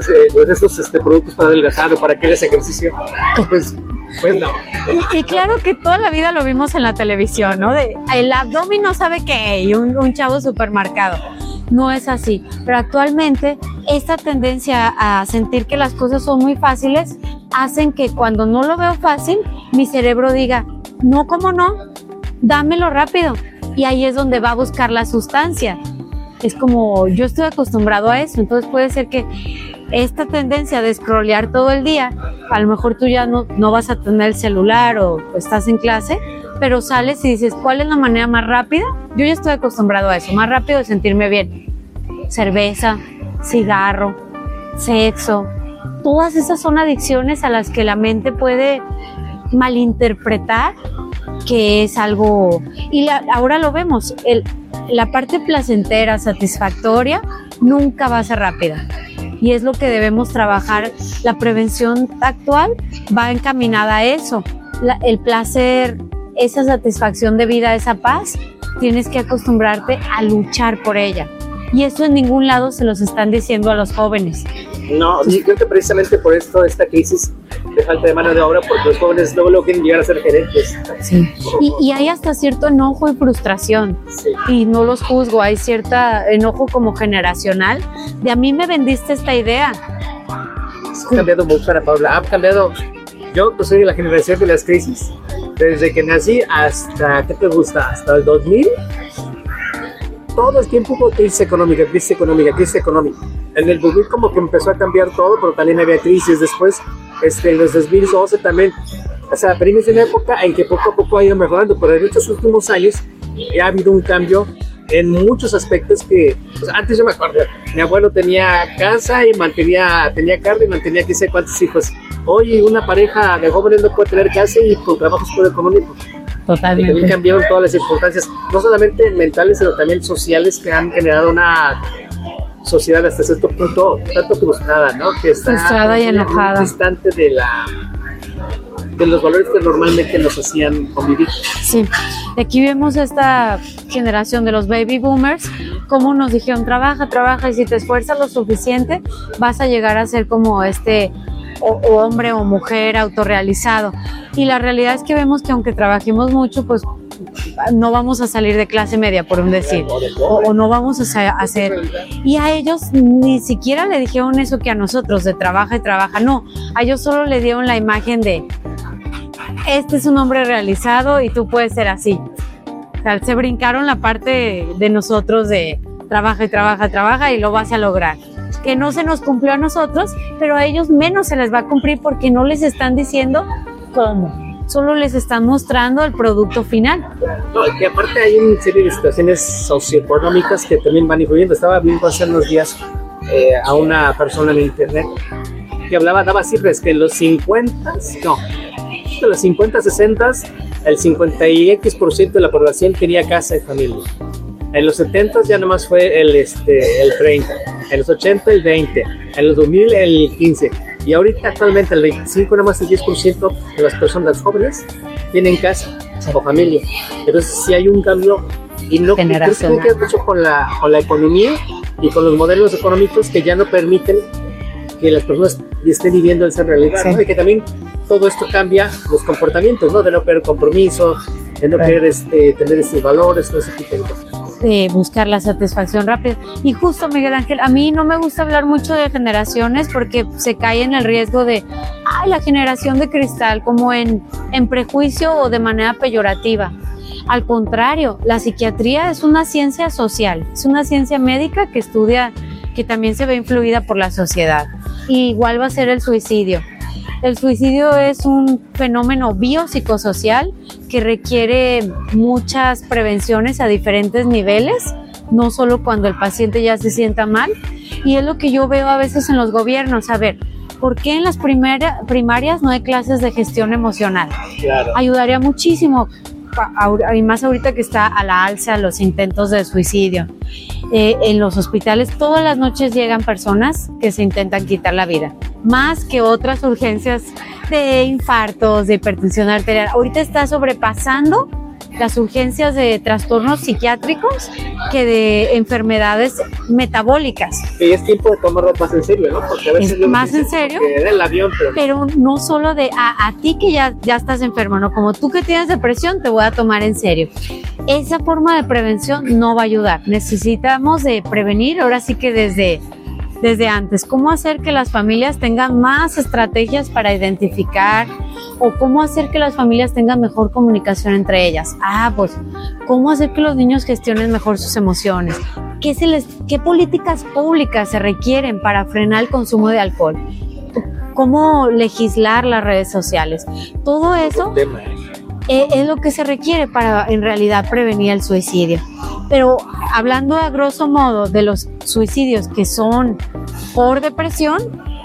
Esos productos para adelgazar o para que hagas ejercicio, pues no. Y claro que toda la vida lo vimos en la televisión, ¿no? El abdomen no sabe qué, y un chavo supermercado. No es así, pero actualmente esta tendencia a sentir que las cosas son muy fáciles hacen que cuando no lo veo fácil, mi cerebro diga, no, ¿cómo no? Dámelo rápido. Y ahí es donde va a buscar la sustancia. Es como, yo estoy acostumbrado a eso, entonces puede ser que esta tendencia de scrollear todo el día, a lo mejor tú ya no vas a tener el celular o estás en clase, pero sales y dices, ¿cuál es la manera más rápida? Yo ya estoy acostumbrado a eso, más rápido de sentirme bien. Cerveza, cigarro, sexo, todas esas son adicciones a las que la mente puede malinterpretar que es algo, y ahora lo vemos, la parte placentera, satisfactoria, nunca va a ser rápida. Y es lo que debemos trabajar. La prevención actual va encaminada a eso. El placer, esa satisfacción de vida, esa paz, tienes que acostumbrarte a luchar por ella. Y eso en ningún lado se los están diciendo a los jóvenes. No, sí, creo que precisamente por esto, esta crisis de falta de mano de obra, porque los jóvenes luego quieren llegar a ser gerentes. Sí. Y hay hasta cierto enojo y frustración. Sí. Y no los juzgo, hay cierta enojo como generacional, de a mí me vendiste esta idea. Ha cambiado mucho, Ana Paula, ha cambiado. Yo soy de la generación de las crisis. Desde que nací hasta, ¿qué te gusta? Hasta el 2000. Todo el tiempo hubo crisis económica. En el 2000 como que empezó a cambiar todo, pero también había crisis después. En los 2012 también O sea, venimos de una época en que poco a poco ha ido mejorando, pero en estos últimos años ha habido un cambio en muchos aspectos que, pues, antes yo me acuerdo, mi abuelo tenía casa y tenía carne y mantenía qué sé cuántos hijos. Hoy una pareja de jóvenes no puede tener casa y por trabajos poco económico. Totalmente. Y también cambiaron todas las circunstancias, no solamente mentales, sino también sociales, que han generado una sociedad hasta cierto punto tanto frustrada, ¿no? Que está frustrada y enojada, distante de los valores que normalmente nos hacían convivir. Sí, aquí vemos esta generación de los baby boomers, como nos dijeron, trabaja y si te esfuerzas lo suficiente vas a llegar a ser como o hombre o mujer autorrealizado. Y la realidad es que vemos que aunque trabajemos mucho, pues no vamos a salir de clase media, por un decir, o no vamos a hacer. Y a ellos ni siquiera le dijeron eso que a nosotros, de trabaja y trabaja. No, a ellos solo le dieron la imagen de este es un hombre realizado y tú puedes ser así. O sea, se brincaron la parte de nosotros de trabaja y trabaja y lo vas a lograr. Que no se nos cumplió a nosotros, pero a ellos menos se les va a cumplir porque no les están diciendo cómo. Solo les están mostrando el producto final. No, que aparte hay una serie de situaciones socioeconómicas que también van influyendo. Estaba viendo hace unos días a una persona en internet que daba cifras que en los 50, 60, el 50% de la población tenía casa y familia. En los 70 ya nomás fue el 30, en los 80 el 20, en los 2000 el 15, y ahorita actualmente el 25, nomás el 10% de las personas jóvenes tienen casa o familia. Entonces sí hay un cambio y no tiene que ver mucho con la economía y con los modelos económicos que ya no permiten que las personas estén viviendo esa realidad, ¿no? Y que también todo esto cambia los comportamientos, ¿no? De no querer compromiso, de no querer tener estos valores, todo ese tipo de cosas. De buscar la satisfacción rápida. Y justo, Miguel Ángel, a mí no me gusta hablar mucho de generaciones porque se cae en el riesgo de la generación de cristal, como en prejuicio o de manera peyorativa. Al contrario, la psiquiatría es una ciencia social, es una ciencia médica que estudia, que también se ve influida por la sociedad. Y igual va a ser el suicidio. El suicidio es un fenómeno biopsicosocial que requiere muchas prevenciones a diferentes niveles, no solo cuando el paciente ya se sienta mal. Y es lo que yo veo a veces en los gobiernos. A ver, ¿por qué en las primarias no hay clases de gestión emocional? Claro. Ayudaría muchísimo, y más ahorita que está a la alza los intentos de suicidio. En los hospitales todas las noches llegan personas que se intentan quitar la vida, más que otras urgencias de infartos, de hipertensión arterial. Ahorita está sobrepasando las urgencias de trastornos psiquiátricos que de enfermedades metabólicas. Y es tiempo de tomarlo más en serio, ¿no? Porque a veces es más en serio, el avión, pero no solo de a ti que ya estás enfermo, no, como tú que tienes depresión te voy a tomar en serio. Esa forma de prevención no va a ayudar. Necesitamos de prevenir ahora sí que desde antes. ¿Cómo hacer que las familias tengan más estrategias para identificar o cómo hacer que las familias tengan mejor comunicación entre ellas? Pues, ¿cómo hacer que los niños gestionen mejor sus emociones? ¿Qué políticas públicas se requieren para frenar el consumo de alcohol? ¿Cómo legislar las redes sociales? Todo eso es lo que se requiere para en realidad prevenir el suicidio. Pero hablando a grosso modo de los suicidios que son por depresión,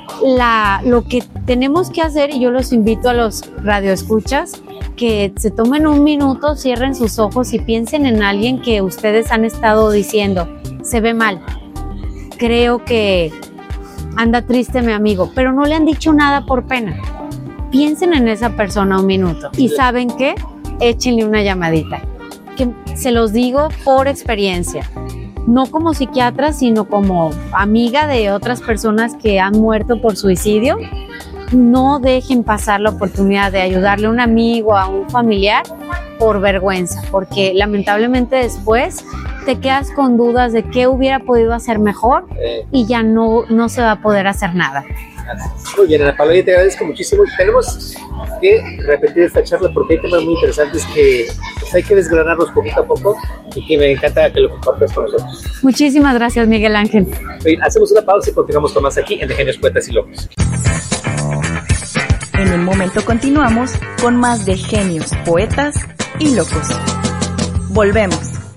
lo que tenemos que hacer, y yo los invito a los radioescuchas, que se tomen un minuto, cierren sus ojos y piensen en alguien que ustedes han estado diciendo, se ve mal, creo que anda triste mi amigo, pero no le han dicho nada por pena. Piensen en esa persona un minuto y ¿saben qué? Échenle una llamadita. Que se los digo por experiencia, no como psiquiatra, sino como amiga de otras personas que han muerto por suicidio. No dejen pasar la oportunidad de ayudarle a un amigo, a un familiar, por vergüenza, porque lamentablemente después te quedas con dudas de qué hubiera podido hacer mejor y ya no se va a poder hacer nada. Muy bien, Ana Paula, yo te agradezco muchísimo. Tenemos que repetir esta charla porque hay temas muy interesantes que hay que desgranarlos poquito a poco y que me encanta que lo compartas con nosotros. Muchísimas gracias, Miguel Ángel. Bien, hacemos una pausa y continuamos con más aquí en De Genios, Poetas y Locos. En un momento continuamos con más de Genios, Poetas y Locos. Volvemos.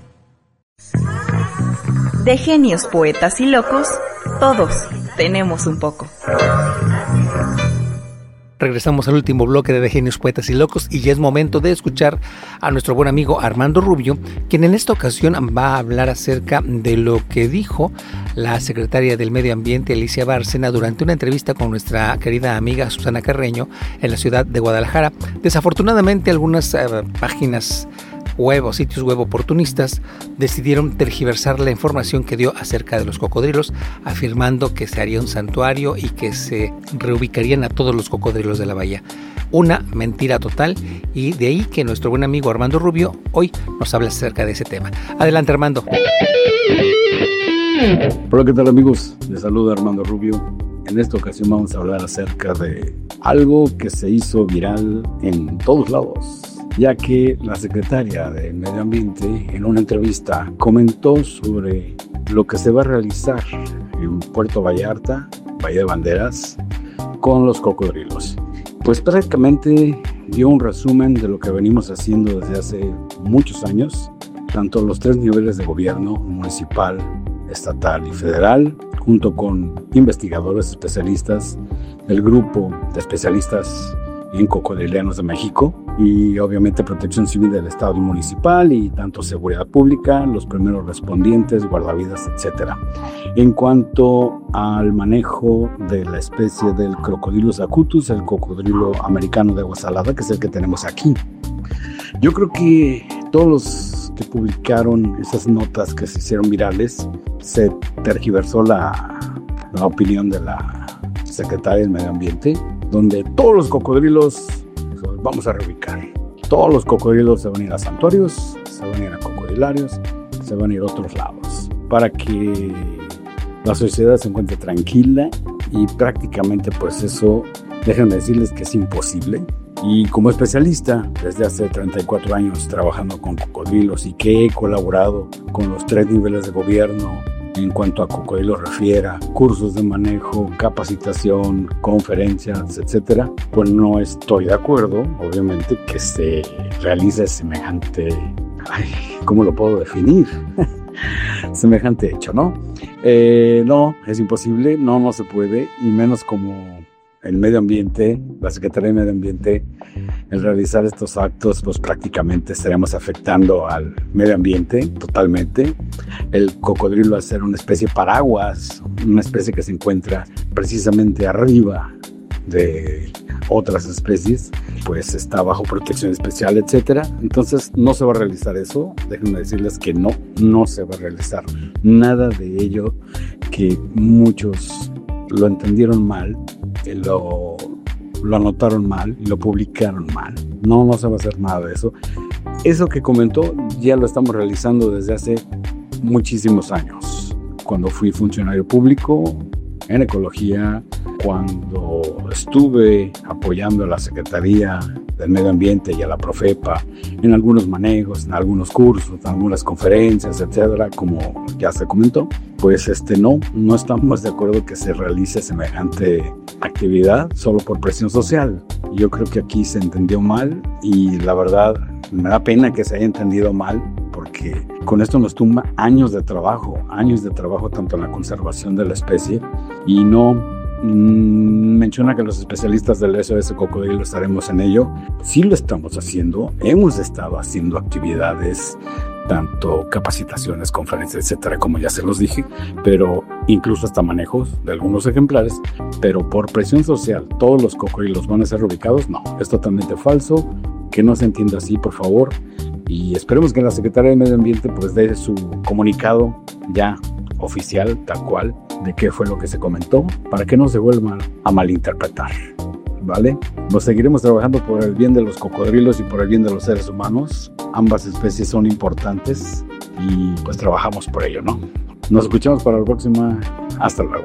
De Genios, Poetas y Locos, todos tenemos un poco. Regresamos al último bloque de Genios, Poetas y Locos y ya es momento de escuchar a nuestro buen amigo Armando Rubio, quien en esta ocasión va a hablar acerca de lo que dijo la secretaria del Medio Ambiente, Alicia Bárcena, durante una entrevista con nuestra querida amiga Susana Carreño en la ciudad de Guadalajara. Desafortunadamente, algunas páginas web o sitios web oportunistas decidieron tergiversar la información que dio acerca de los cocodrilos, afirmando que se haría un santuario y que se reubicarían a todos los cocodrilos de la bahía. Una mentira total, y de ahí que nuestro buen amigo Armando Rubio hoy nos habla acerca de ese tema. Adelante, Armando. Hola, ¿qué tal, amigos? Les saluda Armando Rubio. En esta ocasión vamos a hablar acerca de algo que se hizo viral en todos lados, ya que la secretaria del Medio Ambiente en una entrevista comentó sobre lo que se va a realizar en Puerto Vallarta, Bahía de Banderas, con los cocodrilos. Pues prácticamente dio un resumen de lo que venimos haciendo desde hace muchos años, tanto los 3 niveles de gobierno, municipal, estatal y federal, junto con investigadores especialistas del grupo de especialistas en cocodrileanos de México y obviamente Protección Civil del Estado y Municipal y tanto Seguridad Pública, los primeros respondientes, guardavidas, etc. En cuanto al manejo de la especie del Crocodylus acutus, el cocodrilo americano de agua salada, que es el que tenemos aquí. Yo creo que todos los que publicaron esas notas que se hicieron virales, se tergiversó la opinión de la secretaria del Medio Ambiente, donde todos los cocodrilos los vamos a reubicar. Todos los cocodrilos se van a ir a santuarios, se van a ir a cocodrilarios, se van a ir a otros lados, para que la sociedad se encuentre tranquila y prácticamente pues eso, déjenme decirles que es imposible. Y como especialista, desde hace 34 años trabajando con cocodrilos y que he colaborado con los 3 niveles de gobierno en cuanto a cocodrilos refiera, cursos de manejo, capacitación, conferencias, etcétera, pues no estoy de acuerdo, obviamente, que se realice semejante, ¿cómo lo puedo definir? Semejante hecho, ¿no? No, es imposible, no se puede, y menos como el medio ambiente, la Secretaría de Medio Ambiente, el realizar estos actos, pues prácticamente estaremos afectando al medio ambiente totalmente. El cocodrilo va a ser una especie paraguas, una especie que se encuentra precisamente arriba de otras especies, pues está bajo protección especial, etcétera. Entonces no se va a realizar eso. Déjenme decirles que no se va a realizar nada de ello, que muchos lo entendieron mal, lo anotaron mal y lo publicaron mal. No se va a hacer nada de eso. Eso que comentó ya lo estamos realizando desde hace muchísimos años. Cuando fui funcionario público en ecología, cuando estuve apoyando a la Secretaría del Medio Ambiente y a la Profepa en algunos manejos, en algunos cursos, en algunas conferencias, etcétera, como ya se comentó, pues no estamos de acuerdo que se realice semejante actividad solo por presión social. Yo creo que aquí se entendió mal y la verdad me da pena que se haya entendido mal, porque con esto nos tumba años de trabajo tanto en la conservación de la especie. Y no menciona que los especialistas del SOS Cocodrilo estaremos en ello. Sí lo estamos haciendo, hemos estado haciendo actividades, tanto capacitaciones, conferencias, etcétera, como ya se los dije, pero incluso hasta manejos de algunos ejemplares. Pero por presión social, ¿todos los cocodrilos van a ser reubicados? No, es totalmente falso, que no se entienda así, por favor. Y esperemos que la Secretaría de Medio Ambiente pues dé su comunicado ya oficial, tal cual, de qué fue lo que se comentó, para que no se vuelvan a malinterpretar, ¿vale? Nos seguiremos trabajando por el bien de los cocodrilos y por el bien de los seres humanos. Ambas especies son importantes y pues trabajamos por ello, ¿no? Nos escuchamos para la próxima. Hasta luego.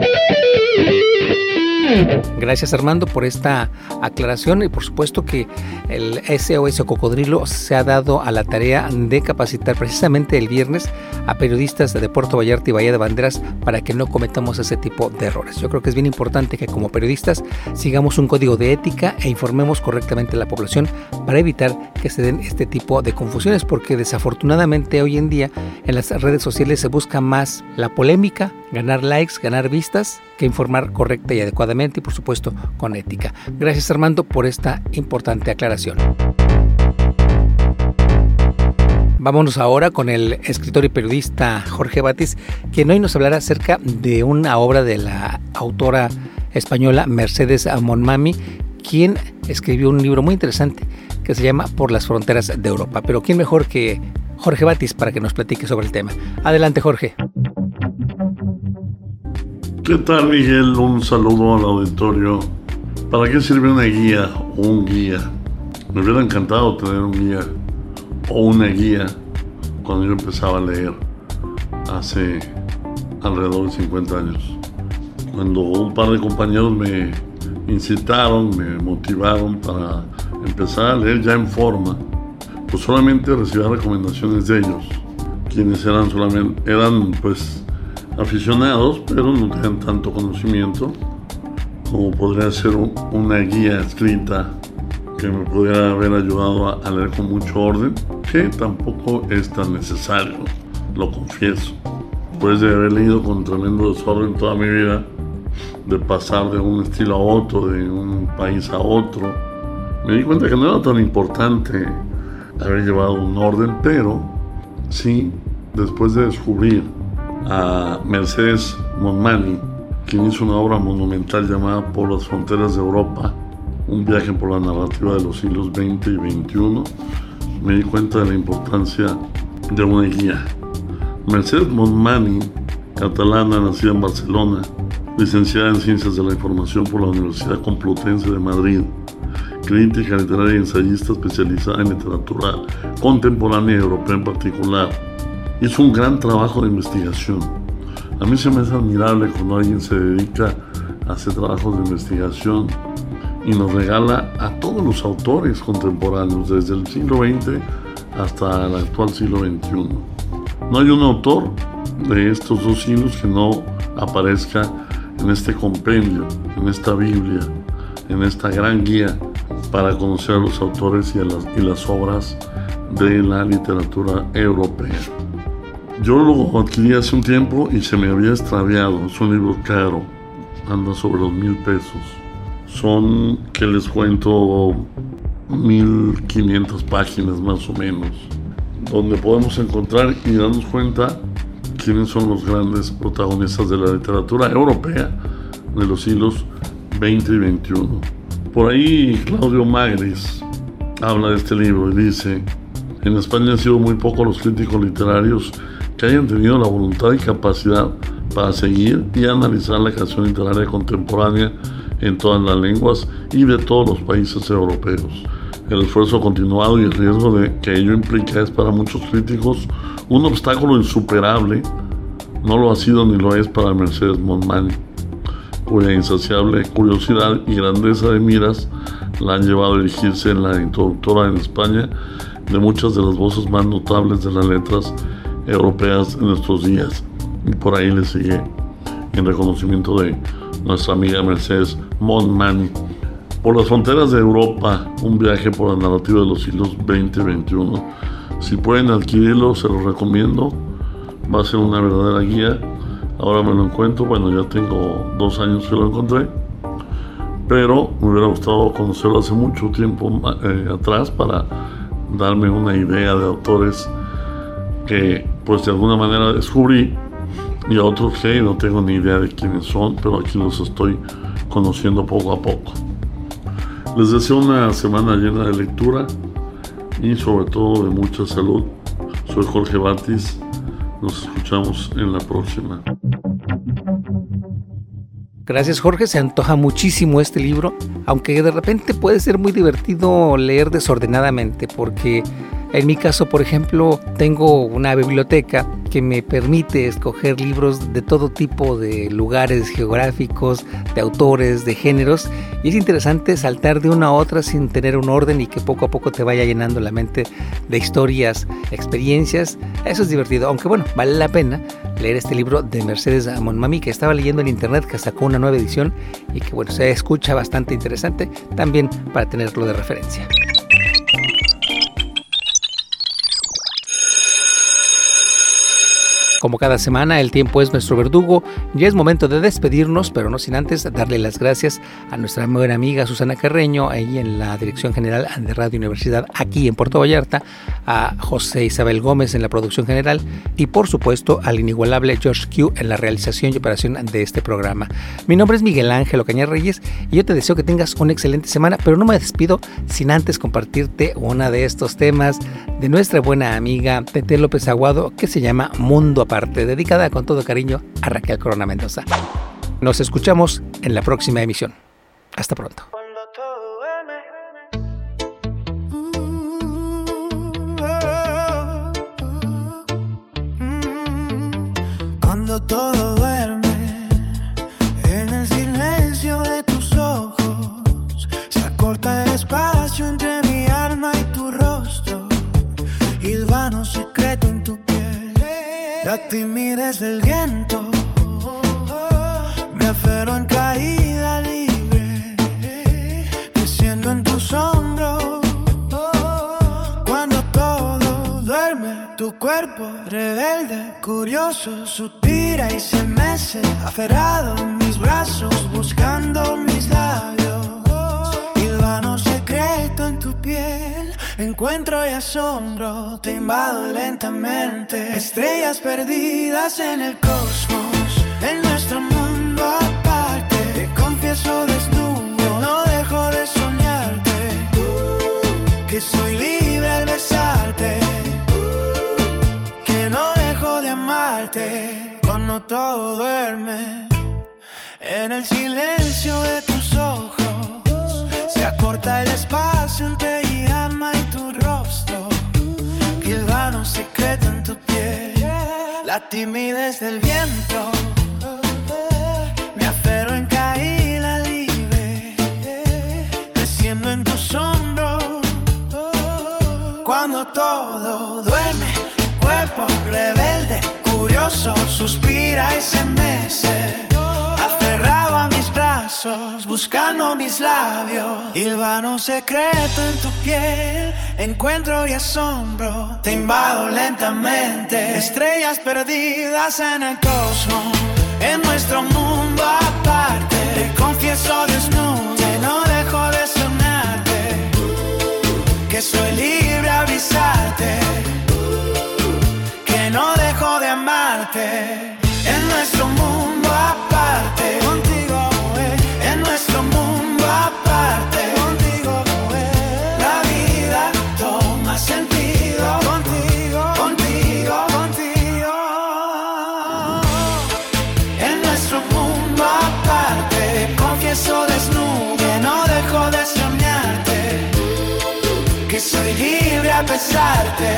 Gracias, Armando, por esta aclaración, y por supuesto que el SOS Cocodrilo se ha dado a la tarea de capacitar precisamente el viernes a periodistas de Puerto Vallarta y Bahía de Banderas para que no cometamos ese tipo de errores. Yo creo que es bien importante que como periodistas sigamos un código de ética e informemos correctamente a la población para evitar que se den este tipo de confusiones, porque desafortunadamente hoy en día en las redes sociales se busca más la polémica, ganar likes, ganar vistas, que informar correcta y adecuadamente, y por supuesto con ética. Gracias, Armando, por esta importante aclaración. Vámonos ahora con el escritor y periodista Jorge Batis, quien hoy nos hablará acerca de una obra de la autora española Mercedes Monmamy, quien escribió un libro muy interesante que se llama Por las fronteras de Europa. Pero ¿quién mejor que Jorge Batis para que nos platique sobre el tema? Adelante, Jorge. ¿Qué tal, Miguel? Un saludo al auditorio. ¿Para qué sirve una guía o un guía? Me hubiera encantado tener un guía o una guía cuando yo empezaba a leer hace alrededor de 50 años. Cuando un par de compañeros me incitaron, me motivaron para empezar a leer ya en forma, pues solamente recibía recomendaciones de ellos, quienes eran pues aficionados, pero no tenían tanto conocimiento como podría ser una guía escrita que me pudiera haber ayudado a leer con mucho orden, que tampoco es tan necesario, lo confieso. Después de haber leído con tremendo desorden toda mi vida, de pasar de un estilo a otro, de un país a otro, me di cuenta que no era tan importante haber llevado un orden, pero sí, después de descubrir a Mercedes Monmamy, quien hizo una obra monumental llamada Por las fronteras de Europa, un viaje por la narrativa de los siglos XX y XXI, me di cuenta de la importancia de una guía. Mercedes Monmamy, catalana, nacida en Barcelona, licenciada en Ciencias de la Información por la Universidad Complutense de Madrid, crítica literaria y ensayista especializada en literatura contemporánea y europea en particular, hizo un gran trabajo de investigación. A mí se me hace admirable cuando alguien se dedica a hacer trabajos de investigación y nos regala a todos los autores contemporáneos, desde el siglo XX hasta el actual siglo XXI. No hay un autor de estos dos siglos que no aparezca en este compendio, en esta Biblia, en esta gran guía para conocer a los autores y las obras de la literatura europea. Yo lo adquirí hace un tiempo y se me había extraviado. Es un libro caro, anda sobre los 1,000 pesos. Son, que les cuento, 1,500 páginas más o menos, donde podemos encontrar y darnos cuenta quiénes son los grandes protagonistas de la literatura europea de los siglos XX y XXI. Por ahí Claudio Magris habla de este libro y dice: en España han sido muy pocos los críticos literarios que hayan tenido la voluntad y capacidad para seguir y analizar la creación literaria contemporánea en todas las lenguas y de todos los países europeos. El esfuerzo continuado y el riesgo de que ello implica es para muchos críticos un obstáculo insuperable. No lo ha sido ni lo es para Mercedes Monmany, cuya insaciable curiosidad y grandeza de miras la han llevado a erigirse en la introductora en España de muchas de las voces más notables de las letras europeas en nuestros días. Y por ahí le sigue en reconocimiento de nuestra amiga Mercedes Monmany. Por las fronteras de Europa, un viaje por la narrativa de los siglos XX y XXI. Si pueden adquirirlo, se los recomiendo. Va a ser una verdadera guía. Ahora me lo encuentro, bueno, ya tengo 2 años que lo encontré, pero me hubiera gustado conocerlo hace mucho tiempo atrás para darme una idea de autores que pues de alguna manera descubrí, y a otros que no tengo ni idea de quiénes son, pero aquí los estoy conociendo poco a poco. Les deseo una semana llena de lectura y sobre todo de mucha salud. Soy Jorge Batis. Nos escuchamos en la próxima. Gracias, Jorge. Se antoja muchísimo este libro, aunque de repente puede ser muy divertido leer desordenadamente, porque en mi caso, por ejemplo, tengo una biblioteca que me permite escoger libros de todo tipo de lugares geográficos, de autores, de géneros, y es interesante saltar de una a otra sin tener un orden y que poco a poco te vaya llenando la mente de historias, experiencias. Eso es divertido, aunque bueno, vale la pena leer este libro de Mercedes Monmami, que estaba leyendo en internet, que sacó una nueva edición y que bueno, se escucha bastante interesante también para tenerlo de referencia. Como cada semana, el tiempo es nuestro verdugo. Ya es momento de despedirnos, pero no sin antes darle las gracias a nuestra buena amiga Susana Carreño, ahí en la Dirección General de Radio Universidad, aquí en Puerto Vallarta, a José Isabel Gómez en la producción general y, por supuesto, al inigualable George Q en la realización y operación de este programa. Mi nombre es Miguel Ángel Ocaña Reyes y yo te deseo que tengas una excelente semana, pero no me despido sin antes compartirte uno de estos temas de nuestra buena amiga Tete López Aguado, que se llama Mundo Aparte, dedicada con todo cariño a Raquel Corona Mendoza. Nos escuchamos en la próxima emisión. Hasta pronto. Cuando todo duerme, en el silencio de tus ojos, se acorta el espacio entre mi alma y tu rostro, hilvano secreto en tu piel, la timidez del viento, me aferro en caída libre, creciendo en tus hombros. Cuando todo duerme, tu cuerpo rebelde, curioso, suspira y se mece, aferrado en mis brazos, buscando mis labios, hilvano secreto en tu piel, encuentro y asombro, te invado lentamente, estrellas perdidas en el cosmos, en nuestro mundo aparte, te confieso desnudo, no dejo de soñarte, que soy libre al besarte, que no dejo de amarte. Cuando todo duerme, en el silencio de tus ojos, se acorta el espacio entre mi alma y tu rostro, hilvano secreto en tu piel, la timidez del viento, me aferro en caída libre, creciendo en tus hombros. Cuando todo duerme, cuerpo rebelde, curioso, suspira y se mece, aferrado a mis brazos, buscando mis labios, hilvano secreto en tu piel, encuentro y asombro, te invado lentamente, estrellas perdidas en el cosmos, en nuestro mundo aparte, te confieso desnudo, que no dejo de soñarte, que soy libre a avisarte, que no dejo de amarte, en nuestro mundo aparte, contigo, en nuestro mundo aparte, contigo, la vida toma sentido, contigo, contigo, contigo, en nuestro mundo aparte, confieso desnudo, que no dejo de soñarte, que soy libre a besarte,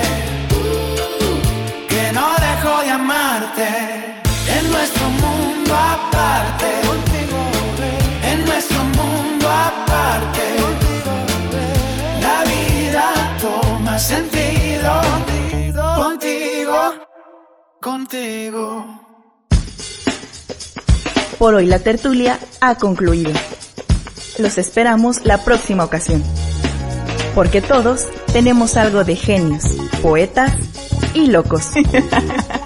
que no dejo de amarte, en nuestro mundo aparte, contigo, en nuestro mundo aparte, contigo, la vida toma sentido, contigo, contigo. Por hoy la tertulia ha concluido. Los esperamos la próxima ocasión, porque todos tenemos algo de genios, poetas y locos.